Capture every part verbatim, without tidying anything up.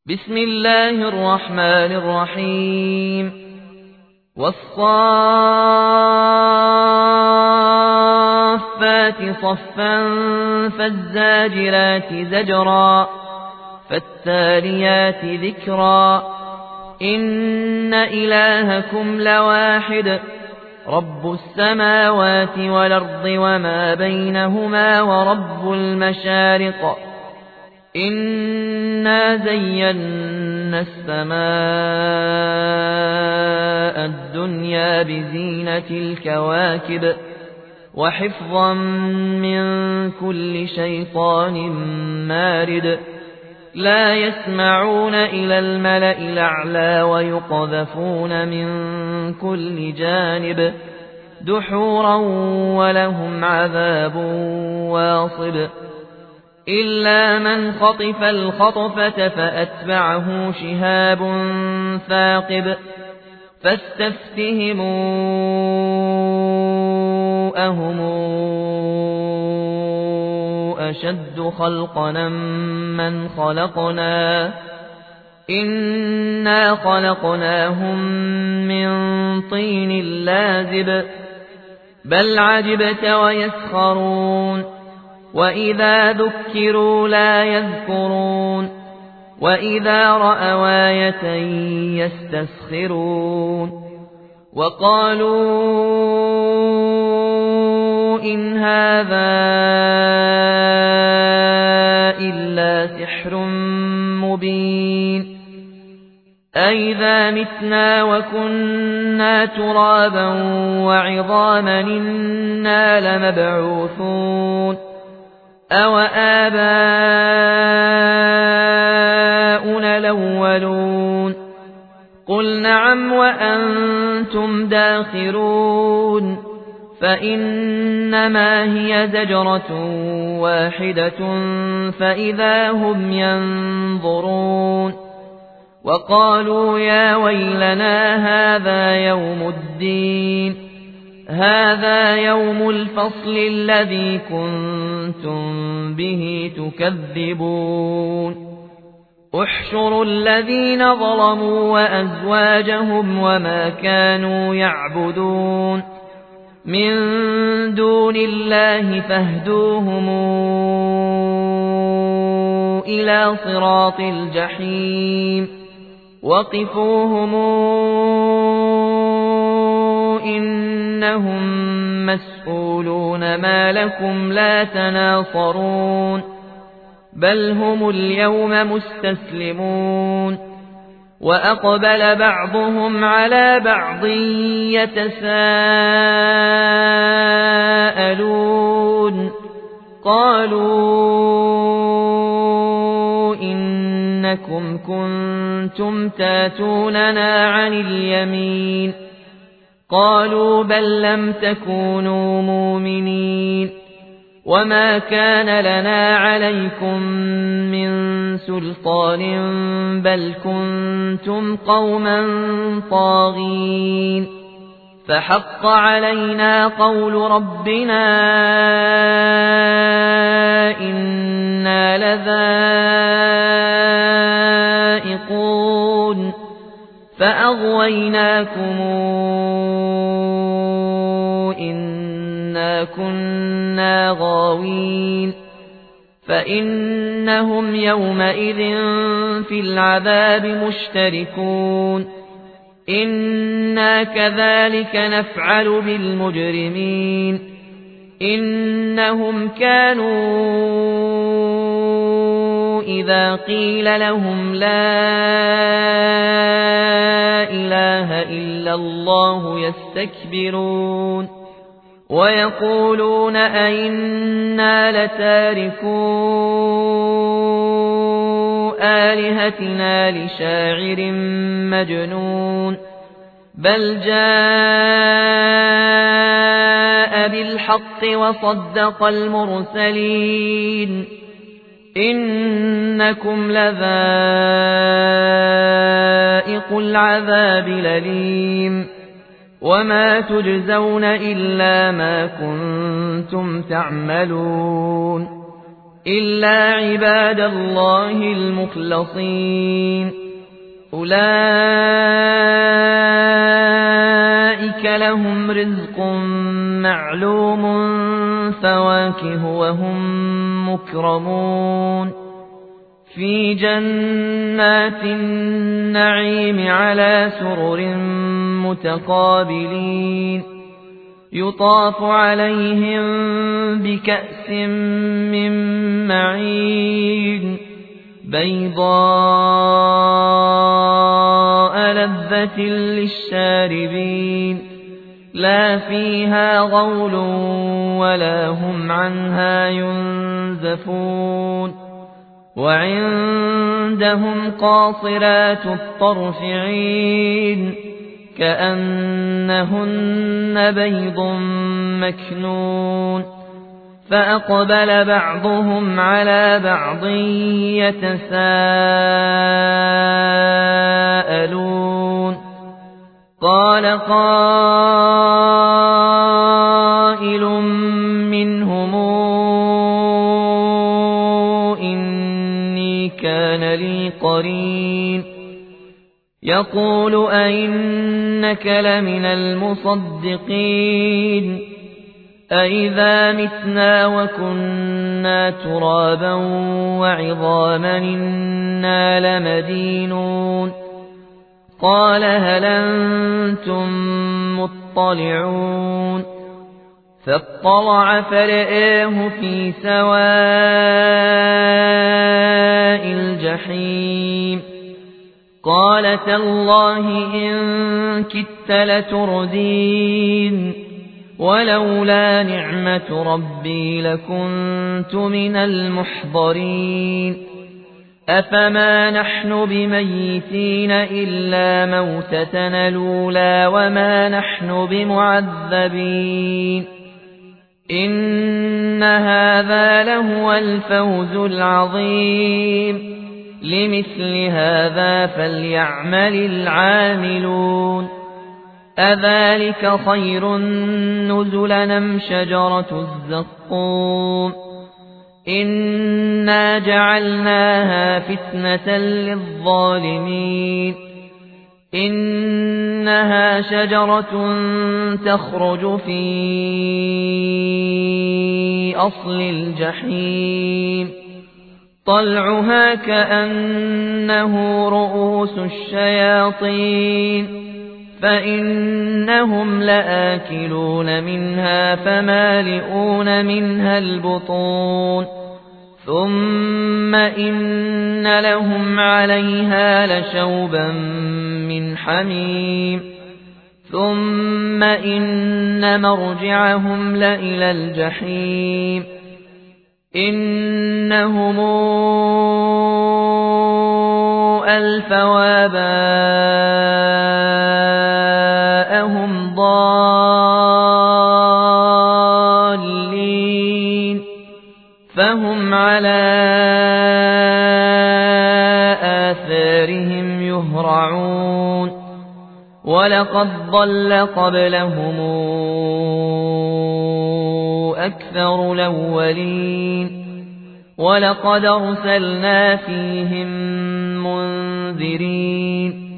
بسم الله الرحمن الرحيم والصافات صفا فالزاجرات زجرا فالتاليات ذكرا إن إلهكم لواحد رب السماوات والأرض وما بينهما ورب المشارق إنا زينا السماء الدنيا بزينة الكواكب وحفظا من كل شيطان مارد لا يسمعون إلى الملأ الأعلى ويقذفون من كل جانب دحورا ولهم عذاب واصب إلا من خطف الخطفة فأتبعه شهاب ثاقب فاستفتهموا أهم أشد خلقنا من خلقنا إنا خلقناهم من طين لازب بل عجبت ويسخرون وإذا ذكروا لا يذكرون وإذا رأوا آية يستسخرون وقالوا إن هذا إلا سحر مبين أئذا متنا وكنا ترابا وعظاما إنا لمبعوثون أو آباؤنا الأولون قل نعم وأنتم داخرون فإنما هي زجرة واحدة فإذا هم ينظرون وقالوا يا ويلنا هذا يوم الدين هذا يوم الفصل الذي كنتم به تكذبون احشروا الذين ظلموا وأزواجهم وما كانوا يعبدون من دون الله فاهدوهم إلى صراط الجحيم وقفوهم إنهم مسؤولون ما لكم لا تناصرون بل هم اليوم مستسلمون وأقبل بعضهم على بعض يتساءلون قالوا إنكم كنتم تاتوننا عن اليمين قالوا بل لم تكونوا مؤمنين وما كان لنا عليكم من سلطان بل كنتم قوما طاغين فحق علينا قول ربنا إنا لذائقون فأغويناكم إنا كنا غاوين فإنهم يومئذ في العذاب مشتركون إنا كذلك نفعل بالمجرمين إنهم كانوا إذا قيل لهم لا إله إلا الله يستكبرون ويقولون أئنا لتاركو آلهتنا لشاعر مجنون بل جاء بالحق وصدق المرسلين إنكم لذائق العذاب الأليم وما تجزون إلا ما كنتم تعملون إلا عباد الله المخلصين أولئك لهم رزق معلوم فواكه وهم مكرمون في جنات النعيم على سرر متقابلين يطاف عليهم بكأس من معين بيضاء لذة للشاربين لا فيها غول ولا هم عنها ينزفون وعندهم قاصرات الطرف عين كأنهن بيض مكنون فأقبل بعضهم على بعض يتساءلون قال قائل منهم إني كان لي قرين يقول أئنك لمن المصدقين أئذا متنا وكنا ترابا وعظاما إنا لمدينون قال هل أنتم مطلعون فاطلع فرآه في سواء الجحيم قال تالله إن كدت لتردين ولولا نعمة ربي لكنت من المحضرين أفما نحن بميتين إلا موتتنا الأولى وما نحن بمعذبين إن هذا لهو الفوز العظيم لمثل هذا فليعمل العاملون أذلك خير نزلا أم شجرة الزقوم إنا جعلناها فتنة للظالمين إنها شجرة تخرج في أصل الجحيم طلعها كأنه رؤوس الشياطين فإنهم لآكلون منها فمالئون منها البطون ثم إن لهم عليها لشوبا من حميم ثم إن مرجعهم لإلى الجحيم إنهم ألفوا آباءهم ضالين فهم على آثارهم يهرعون ولقد ضل قبلهم أكثر الأولين ولقد أرسلنا فيهم منذرين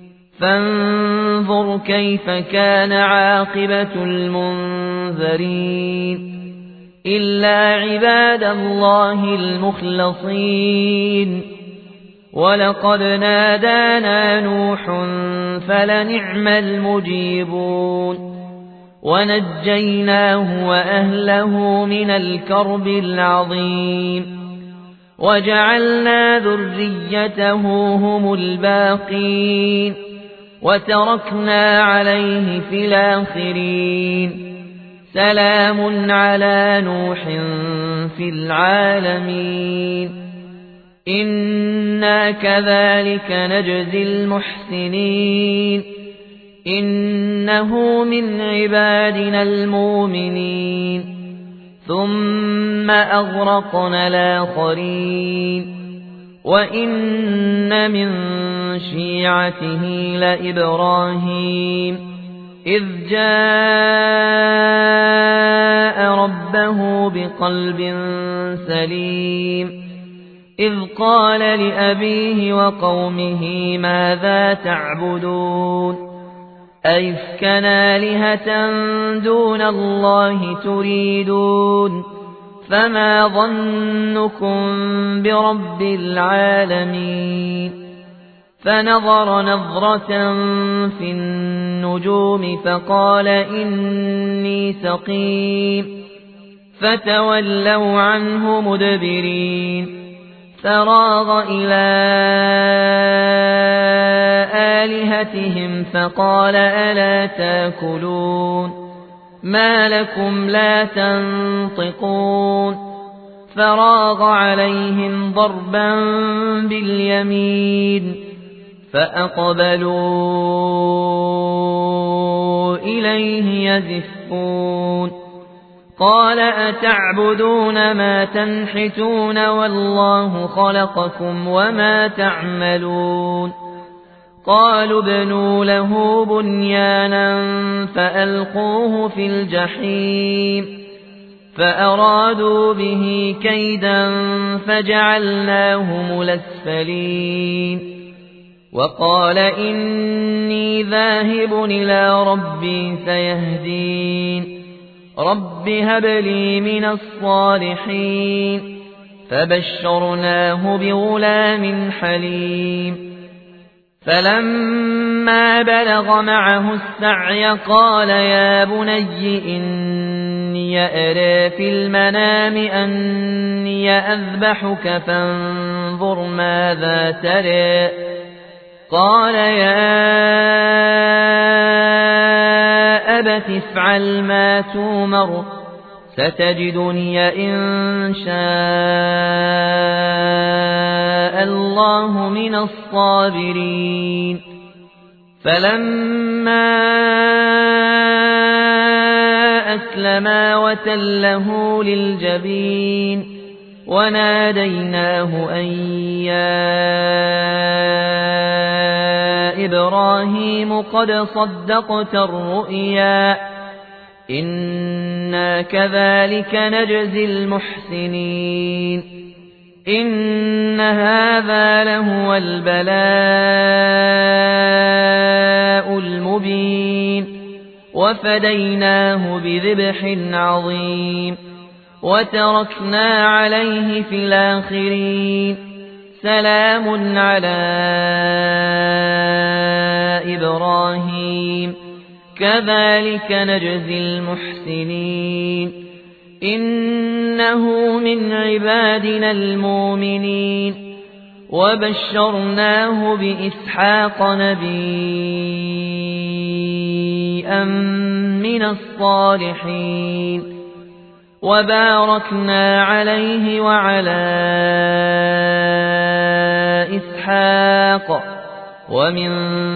فانظر كيف كان عاقبة المنذرين إلا عباد الله المخلصين ولقد نادانا نوح فلنعم المجيبون ونجيناه وأهله من الكرب العظيم وجعلنا ذريته هم الباقين وتركنا عليه في الآخرين سلام على نوح في العالمين إنا كذلك نجزي المحسنين إنه من عبادنا المؤمنين ثم أغرقنا الآخرين وإن من شيعته لإبراهيم إذ جاء ربه بقلب سليم إذ قال لأبيه وقومه ماذا تعبدون أئفكا آلهة دون الله تريدون فما ظنكم برب العالمين فنظر نظرة في النجوم فقال إني سقيم فتولوا عنه مدبرين فراغ إلى آلهتهم فقال ألا تاكلون ما لكم لا تنطقون فراغ عليهم ضربا باليمين فأقبلوا إليه يزفون قال أتعبدون ما تنحتون والله خلقكم وما تعملون قالوا ابنوا له بنيانا فألقوه في الجحيم فأرادوا به كيدا فجعلناهم الأسفلين وقال إني ذاهب إلى ربي سيهدين رب هب لي من الصالحين فبشرناه بغلام حليم فلما بلغ معه السعي قال يا بني إني أرى في المنام أني أذبحك فانظر ماذا ترى قال يا أبت افعل ما تومر ستجدني إن شاء الله من الصابرين فلما أسلما وتله للجبين وناديناه أن يا إبراهيم قد صدقت الرؤيا إنا كذلك نجزي المحسنين إن هذا لهو البلاء المبين وفديناه بذبح عظيم وتركنا عليه في الآخرين سلام على إبراهيم كذلك نجزي المحسنين إنه من عبادنا المؤمنين وبشرناه بإسحاق نبيا من الصالحين وباركنا عليه وعلى إسحاق ومن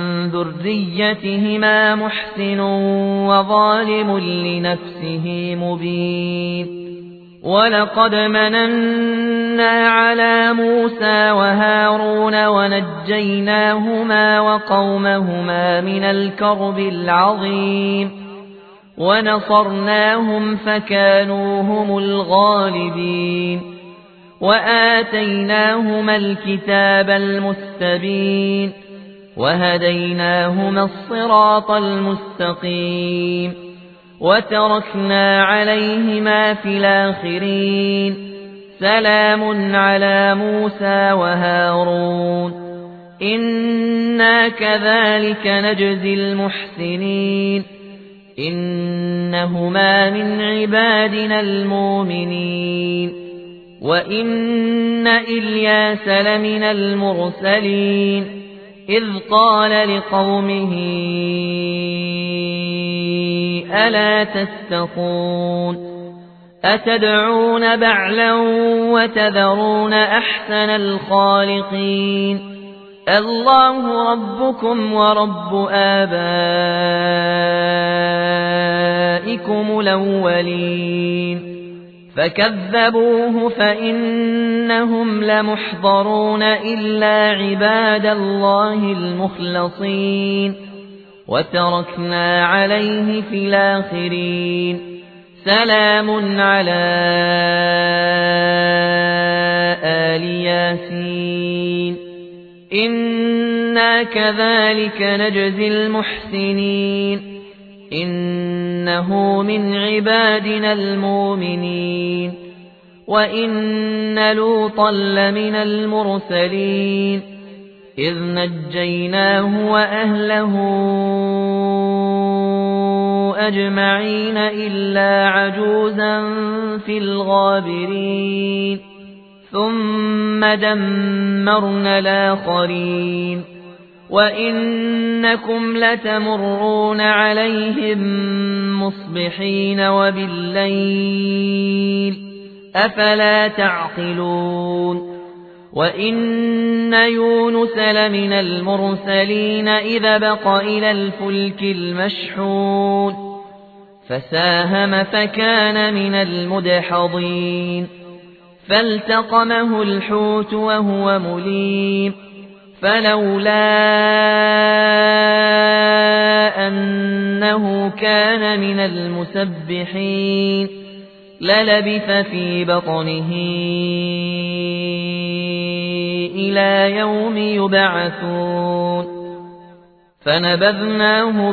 ذريتهما محسن وظالم لنفسه مبين ولقد مننا على موسى وهارون ونجيناهما وقومهما من الكرب العظيم ونصرناهم فكانوا هم الغالبين وآتيناهما الكتاب المستبين وهديناهما الصراط المستقيم وتركنا عليهما في الآخرين سلام على موسى وهارون إنا كذلك نجزي المحسنين إنهما من عبادنا المؤمنين وإن إلياس لمن المرسلين إذ قال لقومه ألا تتقون أتدعون بعلا وتذرون أحسن الخالقين الله ربكم ورب آبائكم الأولين فكذبوه فإنهم لمحضرون إلا عباد الله المخلصين وتركنا عليه في الآخرين سلام على آل ياسين إنا كذلك نجزي المحسنين إنه من عبادنا المؤمنين وإن لوطا لمن المرسلين إذ نجيناه وأهله أجمعين إلا عجوزا في الغابرين ثم دمرنا الآخرين وإنكم لتمرون عليهم مصبحين وبالليل أفلا تعقلون وإن يونس لمن المرسلين إذا بق إلى الفلك المشحون فساهم فكان من المدحضين فالتقمه الحوت وهو مليم فلولا أنه كان من المسبحين للبث في بطنه إلى يوم يبعثون فنبذناه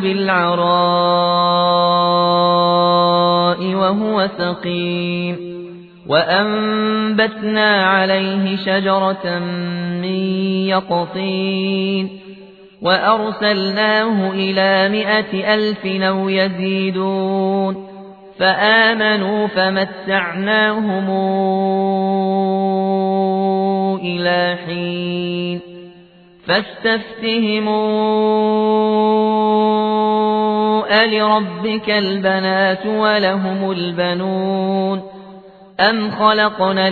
بالعراء وهو سقيم وأنبتنا عليه شجرة من يقطين وأرسلناه إلى مائة ألف أو يزيدون فآمنوا فمتعناهم إلى حين فاستفتهموا ألربك البنات ولهم البنون أم خلقنا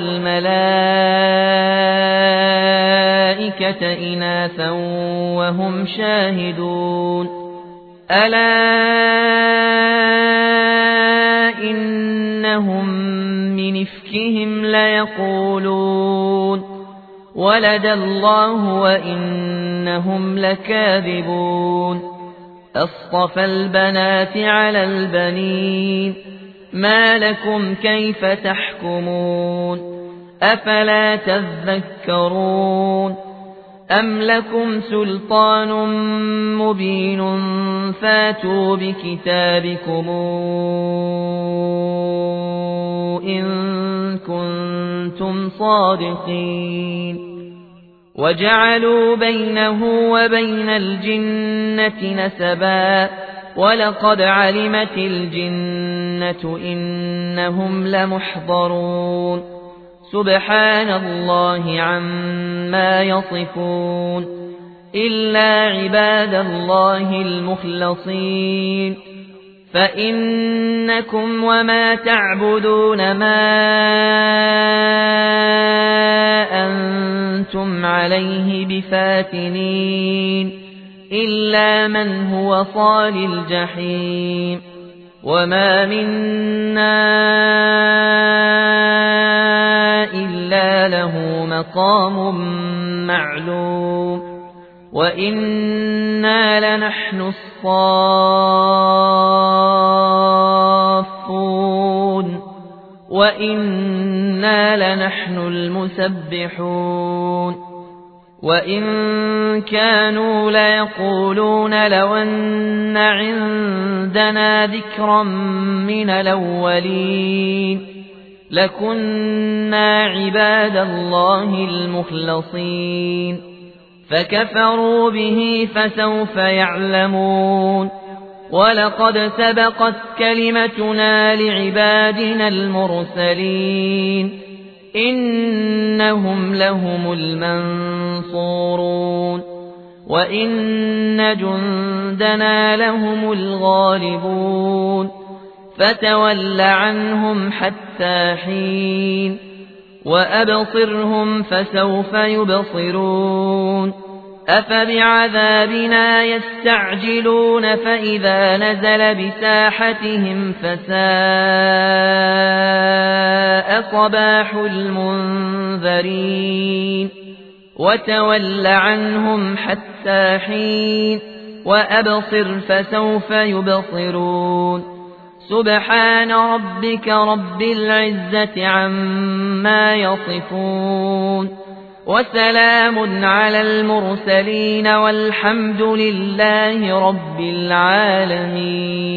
الملائكة إناثا وهم شاهدون ألا إنهم من إفكهم ليقولون ولد الله وإنهم لكاذبون أصطفى البنات على البنين ما لكم كيف تحكمون أفلا تذكرون أم لكم سلطان مبين فاتوا بكتابكم إن كنتم صادقين وجعلوا بينه وبين الجنة نسبا ولقد علمت الجنة إنهم لمحضرون سبحان الله عما يصفون إلا عباد الله المخلصين فإنكم وما تعبدون ما أنتم عليه بفاتنين إلا من هو صال الجحيم وما منا إلا له مقام معلوم وإنا لنحن الصافون وإنا لنحن المسبحون وإن كانوا ليقولون لو أن عندنا ذكرا من الأولين لكنا عباد الله المخلصين فكفروا به فسوف يعلمون ولقد سبقت كلمتنا لعبادنا المرسلين إنهم لهم المنصورون وإن جندنا لهم الغالبون فتول عنهم حتى حين وأبصرهم فسوف يبصرون أفبعذابنا يستعجلون فإذا نزل بساحتهم فساء صباح المنذرين وتول عنهم حتى حين وأبصر فسوف يبصرون سبحان ربك رب العزة عما يصفون وسلام على المرسلين والحمد لله رب العالمين.